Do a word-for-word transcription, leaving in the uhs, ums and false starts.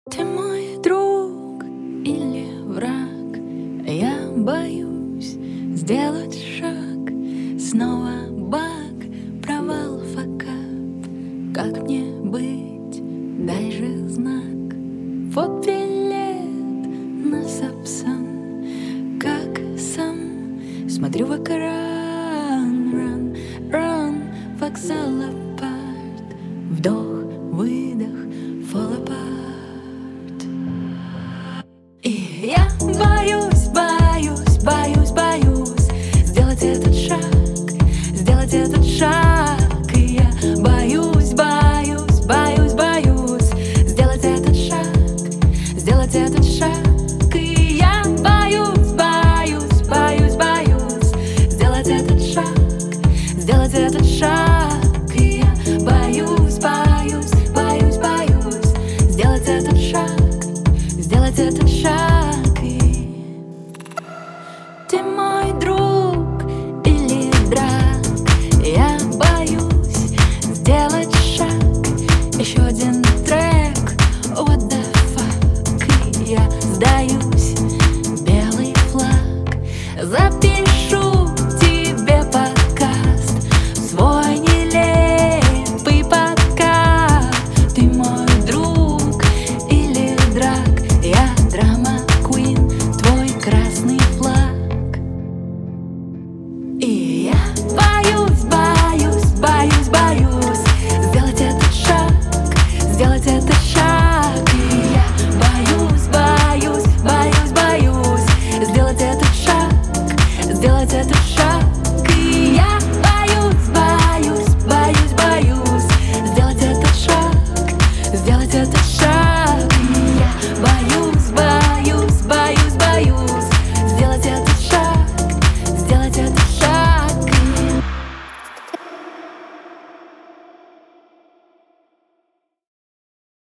Ты мой друг или враг? Я боюсь сделать шаг. Снова баг, провал, факап. Как мне быть? Дай же знак. Вот билет на Сапсан. Как сам смотрю в экран. Run, run, вокзал апарт. Вдох, выдох, fall apart. И я боюсь, боюсь, боюсь, боюсь сделать этот шаг, сделать этот шаг. И я боюсь, боюсь, боюсь, боюсь сделать этот шаг, сделать этот шаг. И я боюсь, боюсь, боюсь, боюсь сделать этот шаг, сделать этот шаг. И я боюсь, боюсь, боюсь, боюсь сделать этот шаг, сделать этот шаг. И ты мой друг или враг? Я боюсь сделать шаг. Еще один трек, what the fuck. И я сдаюсь, белый флаг. Запи